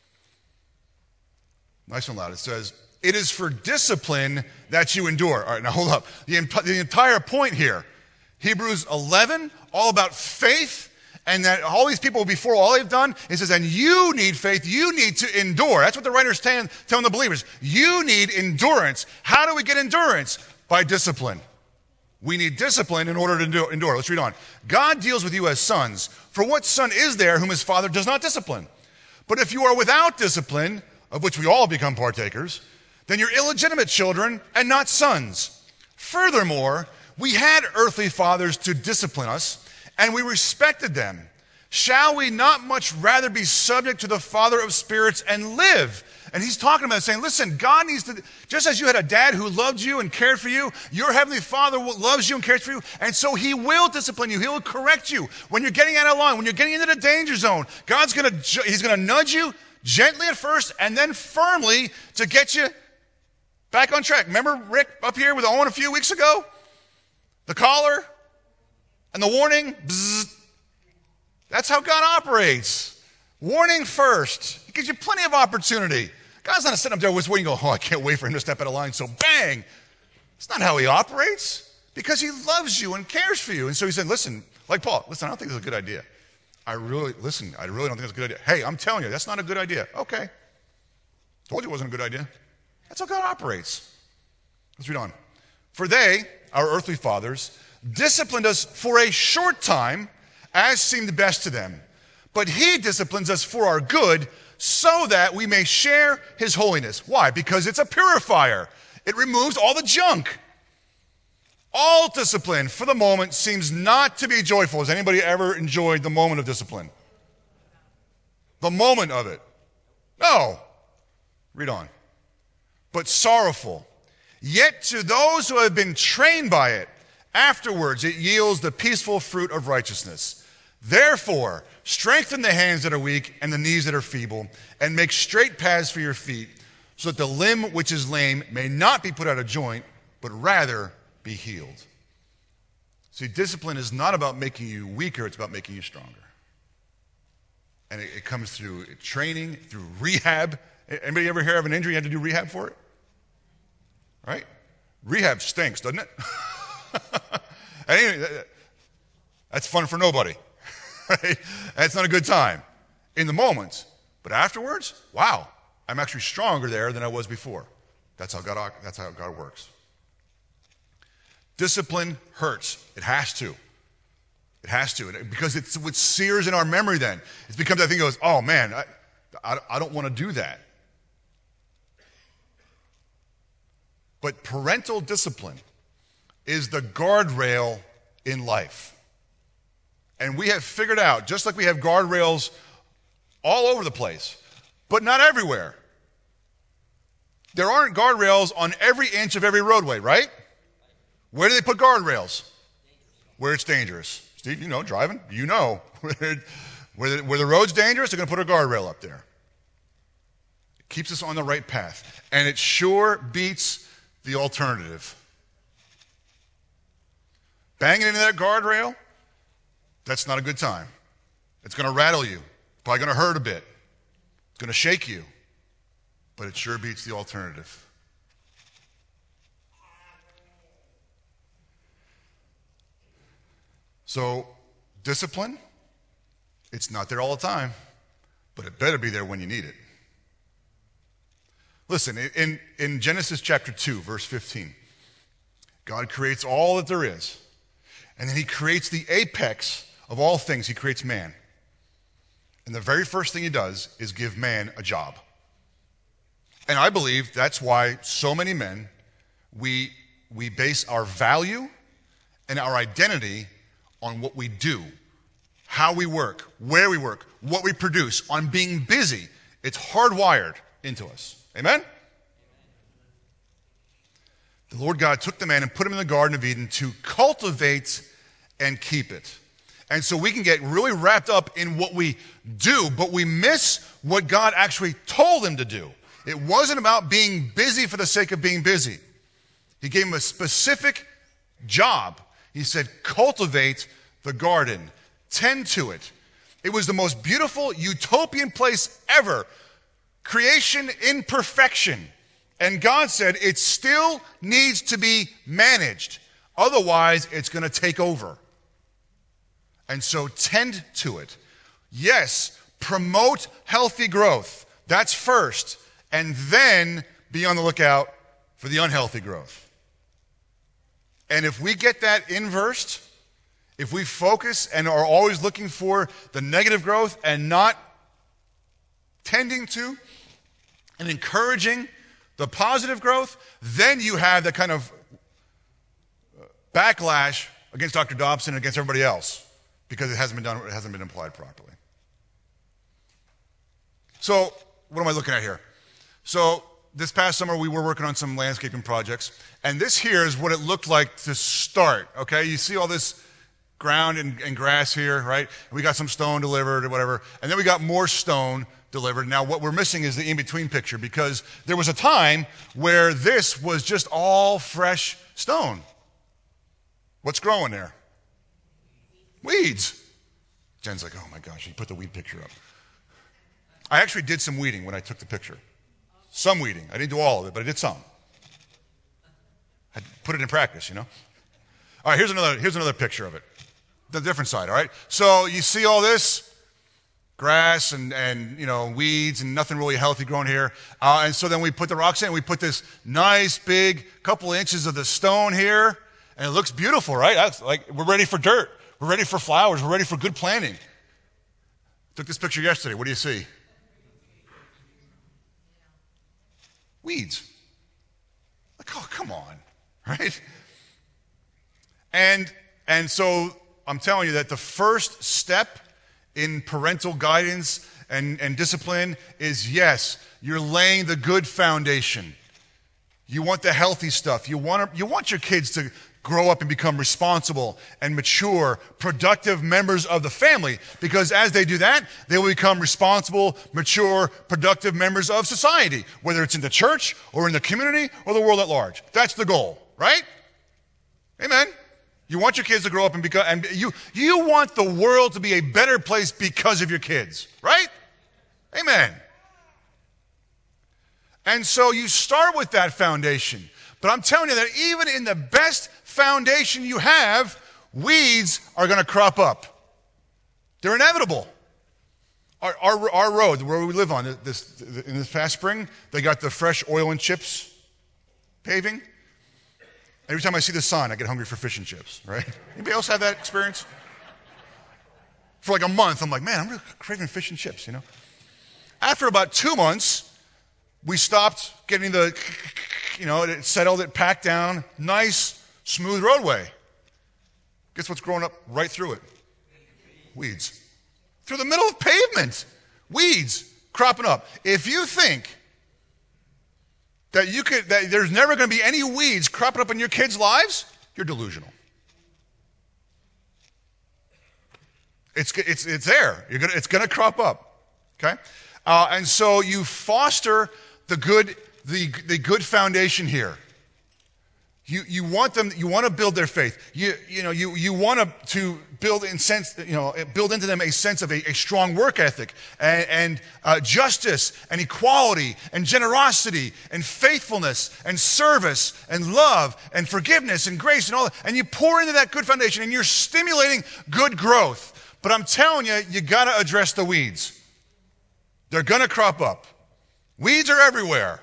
Nice and loud. It says, it is for discipline that you endure. All right, now hold up. The, the entire point here, Hebrews eleven, all about faith, and that all these people before, all they've done, it says, and you need faith, you need to endure. That's what the writer's telling, telling the believers. You need endurance. How do we get endurance? By discipline. We need discipline in order to endure. Let's read on. God deals with you as sons. For what son is there whom his father does not discipline? But if you are without discipline, of which we all become partakers, then you're illegitimate children and not sons. Furthermore, we had earthly fathers to discipline us, and we respected them. Shall we not much rather be subject to the Father of spirits and live? And he's talking about it, saying, listen, God needs to, just as you had a dad who loved you and cared for you, your heavenly Father loves you and cares for you, and so he will discipline you. He will correct you. When you're getting out of line, when you're getting into the danger zone, God's going to, he's going to nudge you gently at first and then firmly to get you back on track. Remember Rick up here with Owen a few weeks ago? The collar and the warning, bzzz. That's how God operates. Warning first. He gives you plenty of opportunity. God's not sitting up there waiting, go, oh, I can't wait for him to step out of line, so bang. It's not how he operates, because he loves you and cares for you. And so he said, listen, like Paul, listen, I don't think this is a good idea. I really, listen, I really don't think it's a good idea. Hey, I'm telling you, that's not a good idea. Okay. Told you it wasn't a good idea. That's how God operates. Let's read on. For they, our earthly fathers, disciplined us for a short time, as seemed best to them. But he disciplines us for our good, so that we may share his holiness. Why? Because it's a purifier. It removes all the junk. All discipline, for the moment, seems not to be joyful. Has anybody ever enjoyed the moment of discipline? The moment of it? No. Read on. But sorrowful. Yet to those who have been trained by it, afterwards it yields the peaceful fruit of righteousness. Therefore, strengthen the hands that are weak and the knees that are feeble, and make straight paths for your feet, so that the limb which is lame may not be put out of joint, but rather be healed. See, discipline is not about making you weaker, it's about making you stronger. And it, it comes through training, through rehab. Anybody ever hear of an injury you had to do rehab for it? Right? Rehab stinks, doesn't it? Anyway, that's fun for nobody. Right? That's not a good time in the moment. But afterwards, wow, I'm actually stronger there than I was before. That's how God, that's how God works. Discipline hurts. It has to. It has to. Because it's what sears in our memory then. It becomes that thing that goes, oh man, I, I, I don't want to do that. But parental discipline is the guardrail in life. And we have figured out, just like we have guardrails all over the place, but not everywhere. There aren't guardrails on every inch of every roadway, right? Where do they put guardrails? Where it's dangerous. Steve, you know, driving, you know. where, the, where the road's dangerous, they're going to put a guardrail up there. It keeps us on the right path. And it sure beats the alternative. Banging into that guardrail, that's not a good time. It's going to rattle you. Probably going to hurt a bit. It's going to shake you. But it sure beats the alternative. So discipline, it's not there all the time, but it better be there when you need it. Listen, in, in Genesis chapter two, verse fifteen, God creates all that there is, and then he creates the apex of all things. He creates man. And the very first thing he does is give man a job. And I believe that's why so many men, we, we base our value and our identity on what we do, how we work, where we work, what we produce, on being busy. It's hardwired into us. Amen? The Lord God took the man and put him in the Garden of Eden to cultivate and keep it. And so we can get really wrapped up in what we do, but we miss what God actually told him to do. It wasn't about being busy for the sake of being busy. He gave him a specific job. He said, cultivate the garden, tend to it. It was the most beautiful utopian place ever. Creation in perfection. And God said it still needs to be managed. Otherwise, it's going to take over. And so tend to it. Yes, promote healthy growth. That's first. And then be on the lookout for the unhealthy growth. And if we get that inversed, if we focus and are always looking for the negative growth and not tending to and encouraging the positive growth, then you have that kind of backlash against Doctor Dobson and against everybody else because it hasn't been done, it hasn't been applied properly. So, what am I looking at here? So, this past summer we were working on some landscaping projects, and this here is what it looked like to start, okay? You see all this ground and, and grass here, right? We got some stone delivered or whatever, and then we got more stone delivered. Now, what we're missing is the in-between picture because there was a time where this was just all fresh stone. What's growing there? Weeds. Jen's like, oh my gosh, you put the weed picture up. I actually did some weeding when I took the picture. Some weeding. I didn't do all of it, but I did some. I put it in practice, you know? All right, here's another, here's another picture of it. The different side, all right? So you see all this? Grass and, and you know, weeds and nothing really healthy growing here. Uh, and so then we put the rocks in and we put this nice big couple of inches of the stone here. And it looks beautiful, right? That's like we're ready for dirt. We're ready for flowers. We're ready for good planting. Took this picture yesterday. What do you see? Weeds. Like, oh, come on, right? And and so I'm telling you that the first step in parental guidance and, and discipline is, yes, you're laying the good foundation. You want the healthy stuff. You want to, you want your kids to grow up and become responsible and mature, productive members of the family. Because as they do that, they will become responsible, mature, productive members of society, whether it's in the church or in the community or the world at large. That's the goal, right? Amen. You want your kids to grow up and become, and you, you want the world to be a better place because of your kids, right? Amen. And so you start with that foundation. But I'm telling you that even in the best foundation you have, weeds are going to crop up. They're inevitable. Our, our, our road, where we live on, this, in this past spring, they got the fresh oil and chips paving. Every time I see the sign, I get hungry for fish and chips, right? Anybody else have that experience? For like a month, I'm like, man, I'm really craving fish and chips, you know? After about two months, we stopped getting the, you know, it settled, it packed down, nice, smooth roadway. Guess what's growing up right through it? Weeds. Through the middle of pavement. Weeds cropping up. If you think that you could, that there's never going to be any weeds cropping up in your kids' lives, you're delusional. It's, it's, it's there. You're gonna, it's going to crop up, okay? Uh, and so you foster the good, the, the good foundation here. You, you want them, you want to build their faith. You, you know, you, you want to, to build in sense, you know, build into them a sense of a, a strong work ethic and, and uh, justice and equality and generosity and faithfulness and service and love and forgiveness and grace and all that. And you pour into that good foundation and you're stimulating good growth. But I'm telling you, you got to address the weeds. They're going to crop up. Weeds are everywhere.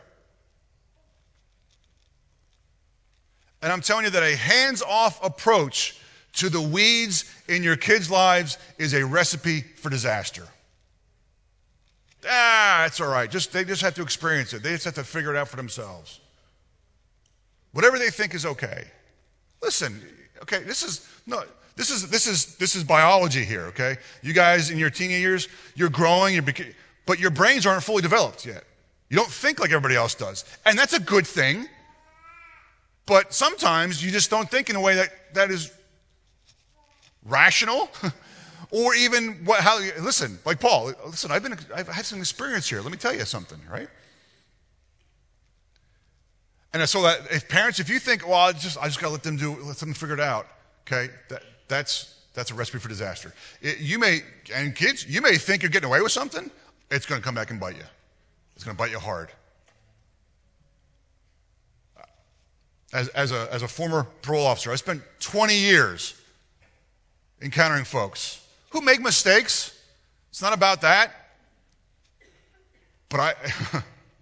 And I'm telling you that a hands-off approach to the weeds in your kids' lives is a recipe for disaster. Ah, it's all right. Just, they just have to experience it. They just have to figure it out for themselves. Whatever they think is okay. Listen, okay, this is no, this is this is this is biology here. Okay, you guys in your teenage years, you're growing, you're beca- but your brains aren't fully developed yet. You don't think like everybody else does, and that's a good thing. But sometimes you just don't think in a way that, that is rational or even what, how, listen, like Paul, listen, I've been, I've had some experience here. Let me tell you something, right? And so that if parents, if you think, well, I just, I just got to let them do, let them figure it out. Okay. That, that's, that's a recipe for disaster. It, you may, and kids, you may think you're getting away with something. It's going to come back and bite you. It's going to bite you hard. As, as, a, as a former parole officer, I spent twenty years encountering folks who make mistakes. It's not about that. But I,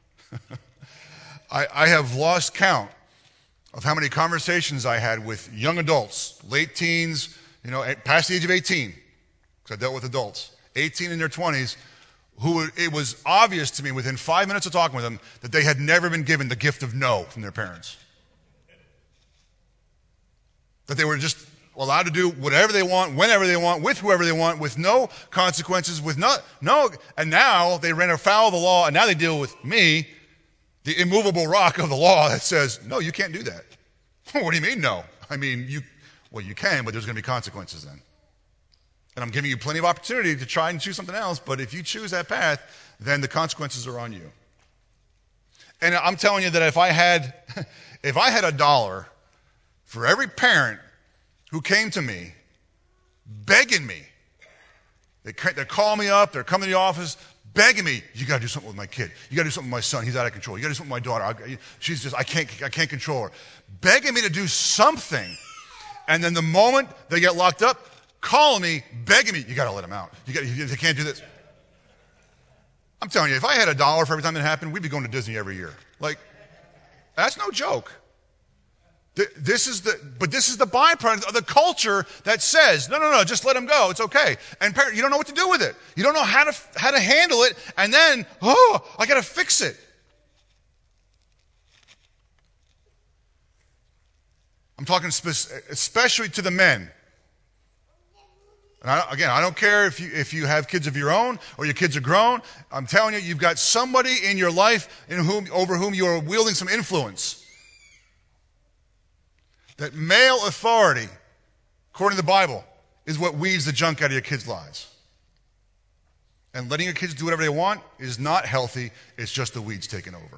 I, I have lost count of how many conversations I had with young adults, late teens, you know, past the age of eighteen, because I dealt with adults, eighteen in their twenties, who it was obvious to me within five minutes of talking with them that they had never been given the gift of no from their parents. That they were just allowed to do whatever they want, whenever they want, with whoever they want, with no consequences, with no, no, and now they ran afoul of the law, and now they deal with me, the immovable rock of the law that says, no, you can't do that. What do you mean, no? I mean, you, well, you can, but there's going to be consequences then. And I'm giving you plenty of opportunity to try and choose something else, but if you choose that path, then the consequences are on you. And I'm telling you that if I had, if I had a dollar for every parent who came to me begging me, they, they call me up, they're coming to the office, begging me, you got to do something with my kid. You got to do something with my son. He's out of control. You got to do something with my daughter. I, she's just, I can't, I can't control her. Begging me to do something. And then the moment they get locked up, calling me, begging me, you got to let them out. You got, they can't do this. I'm telling you, if I had a dollar for every time that happened, we'd be going to Disney every year. Like, that's no joke. This is the, but this is the byproduct of the culture that says, no, no, no, just let them go. It's okay. And parent, you don't know what to do with it. You don't know how to, how to handle it. And then, oh, I got to fix it. I'm talking spe- especially to the men. And I, again, I don't care if you, if you have kids of your own or your kids are grown. I'm telling you, you've got somebody in your life in whom, over whom you are wielding some influence. That male authority, according to the Bible, is what weeds the junk out of your kids' lives. And letting your kids do whatever they want is not healthy. It's just the weeds taking over.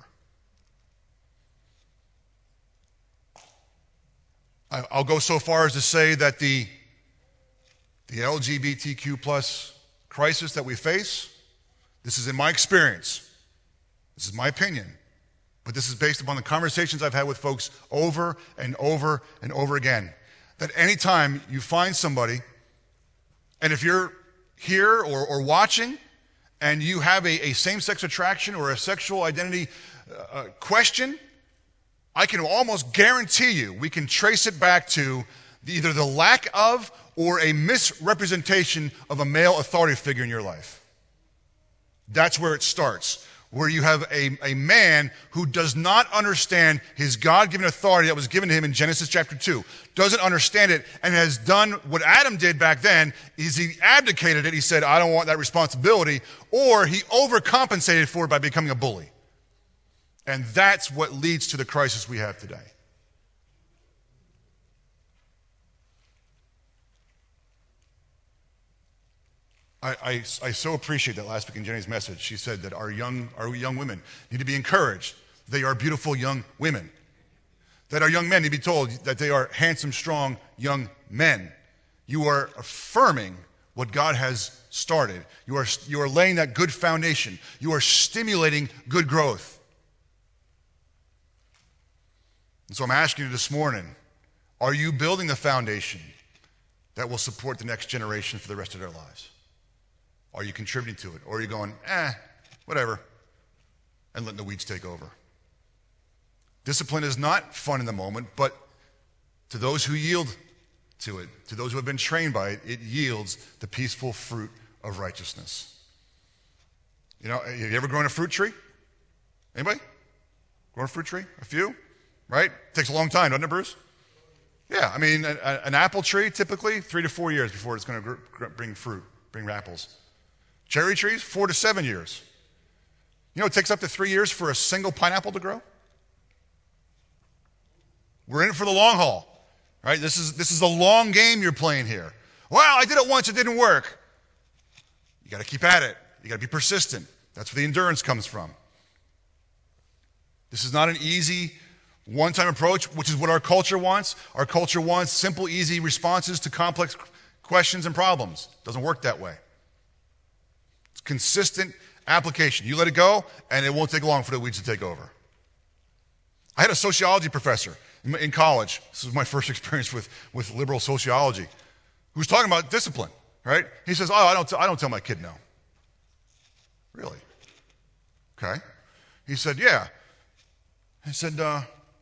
I'll go so far as to say that the, the L G B T Q plus crisis that we face, this is in my experience, this is my opinion, but this is based upon the conversations I've had with folks over and over and over again. That anytime you find somebody, and if you're here or, or watching, and you have a, a same-sex attraction or a sexual identity uh, question, I can almost guarantee you we can trace it back to the, either the lack of or a misrepresentation of a male authority figure in your life. That's where it starts. Where you have a, a man who does not understand his God-given authority that was given to him in Genesis chapter two, doesn't understand it, and has done what Adam did back then, is he abdicated it. He said, I don't want that responsibility, or he overcompensated for it by becoming a bully. And that's what leads to the crisis we have today. I, I, I so appreciate that last week in Jenny's message. She said that our young, our young women need to be encouraged. They are beautiful young women. That our young men need to be told that they are handsome, strong young men. You are affirming what God has started. You are, you are laying that good foundation. You are stimulating good growth. And so I'm asking you this morning, are you building the foundation that will support the next generation for the rest of their lives? Are you contributing to it? Or are you going, eh, whatever, and letting the weeds take over? Discipline is not fun in the moment, but to those who yield to it, to those who have been trained by it, it yields the peaceful fruit of righteousness. You know, have you ever grown a fruit tree? Anybody? Grown a fruit tree? A few? Right? Takes a long time, doesn't it, Bruce? Yeah, I mean, a, a, an apple tree, typically, three to four years before it's going to gr- bring fruit, bring apples. Cherry trees, four to seven years. You know, it takes up to three years for a single pineapple to grow. We're in it for the long haul, right? This is, this is a long game you're playing here. Well, I did it once, it didn't work. You got to keep at it. You got to be persistent. That's where the endurance comes from. This is not an easy one-time approach, which is what our culture wants. Our culture wants simple, easy responses to complex questions and problems. It doesn't work that way. It's consistent application. You let it go, and it won't take long for the weeds to take over. I had a sociology professor in, in college. This was my first experience with, with liberal sociology, who was talking about discipline, right? He says, oh, I don't, t- I don't tell my kid no. Really? Okay. He said, yeah. He said, uh,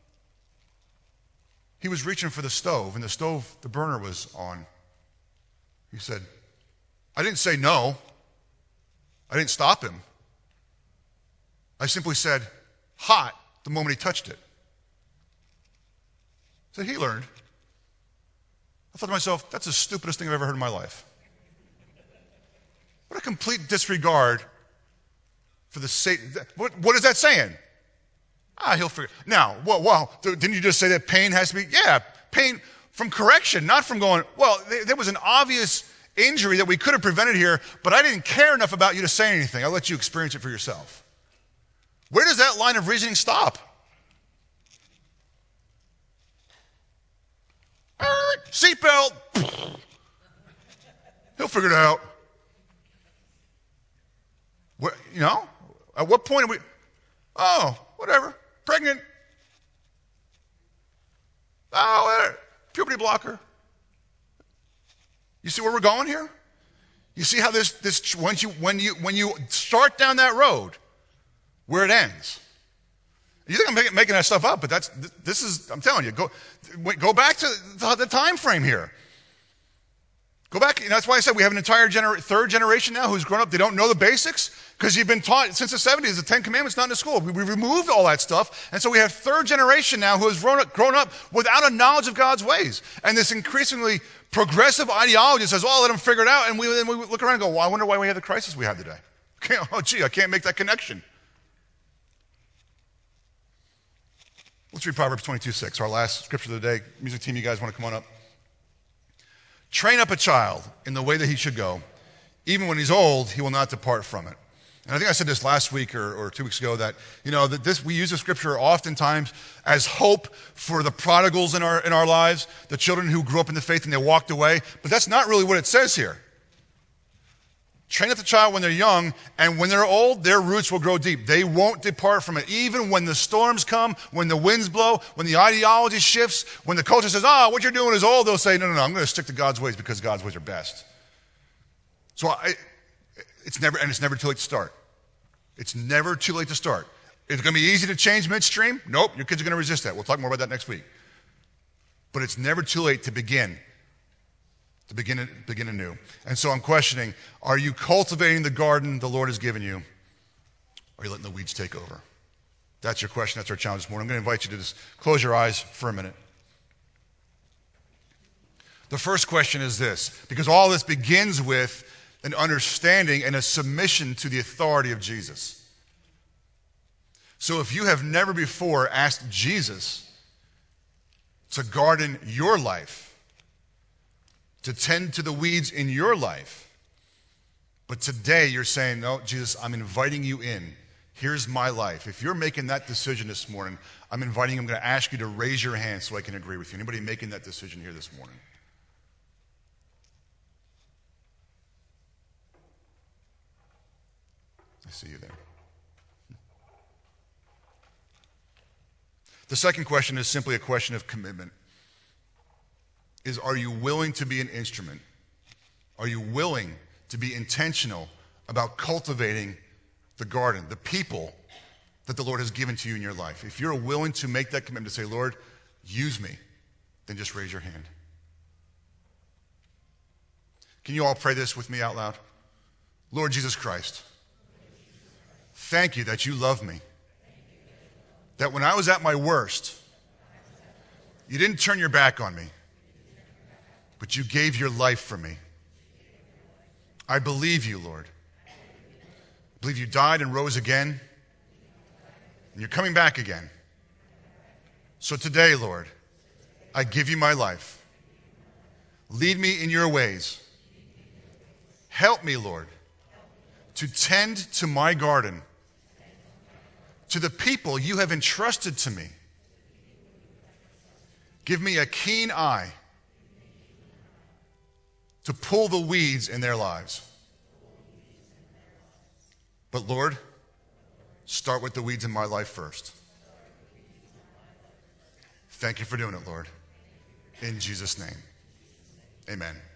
he was reaching for the stove, and the stove, the burner was on. He said, I didn't say no. I didn't stop him. I simply said, hot, the moment he touched it. So he learned. I thought to myself, that's the stupidest thing I've ever heard in my life. What a complete disregard for the Satan. What, what is that saying? Ah, he'll figure. Now, well, well, didn't you just say that pain has to be? Yeah, pain from correction, not from going, well, there was an obvious injury that we could have prevented here, but I didn't care enough about you to say anything. I'll let you experience it for yourself. Where does that line of reasoning stop? Seatbelt. He'll figure it out. What, you know, at what point are we, oh, whatever, pregnant. Oh, whatever. Puberty blocker. You see where we're going here? You see how this, this once you, when you, when you start down that road, where it ends. You think I'm making, making that stuff up, but that's, this is, I'm telling you, go, go back to the, the time frame here. Go back, you know, that's why I said we have an entire gener- third generation now who's grown up, they don't know the basics, because you've been taught, since the seventies, the Ten Commandments not in the school. We, we removed all that stuff, and so we have third generation now who has grown up, grown up without a knowledge of God's ways. And this increasingly progressive ideology says, well, let them figure it out, and we, then we look around and go, well, I wonder why we have the crisis we have today. Okay, oh, gee, I can't make that connection. Let's read Proverbs twenty-two six, our last scripture of the day. Music team, you guys want to come on up? Train up a child in the way that he should go. Even when he's old, he will not depart from it. And I think I said this last week or, or two weeks ago that, you know, that this, we use the scripture oftentimes as hope for the prodigals in our, in our lives, the children who grew up in the faith and they walked away. But that's not really what it says here. Train up the child when they're young, and when they're old, their roots will grow deep. They won't depart from it. Even when the storms come, when the winds blow, when the ideology shifts, when the culture says, oh, what you're doing is old, they'll say, no, no, no, I'm going to stick to God's ways because God's ways are best. So I, it's never, and it's never too late to start. It's never too late to start. Is it going to be easy to change midstream? Nope, your kids are going to resist that. We'll talk more about that next week. But it's never too late to begin. To begin, begin anew. And so I'm questioning, are you cultivating the garden the Lord has given you? Or are you letting the weeds take over? That's your question. That's our challenge this morning. I'm going to invite you to just close your eyes for a minute. The first question is this, because all this begins with an understanding and a submission to the authority of Jesus. So if you have never before asked Jesus to garden your life, to tend to the weeds in your life, but today you're saying, no, Jesus, I'm inviting you in Here's my life. If you're making that decision this morning, I'm inviting you, I'm going to ask you to raise your hand so I can agree with you. Anybody making that decision here this morning? I see you there. The second question is simply a question of commitment. Is, are you willing to be an instrument? Are you willing to be intentional about cultivating the garden, the people that the Lord has given to you in your life? If you're willing to make that commitment to say, Lord, use me, then just raise your hand. Can you all pray this with me out loud? Lord Jesus Christ, thank you that you love me. That when I was at my worst, you didn't turn your back on me, but you gave your life for me. I believe you, Lord. I believe you died and rose again, and you're coming back again. So today, Lord, I give you my life. Lead me in your ways. Help me, Lord, to tend to my garden, to the people you have entrusted to me. Give me a keen eye to pull the weeds in their lives. But Lord, start with the weeds in my life first. Thank you for doing it, Lord. In Jesus' name, amen.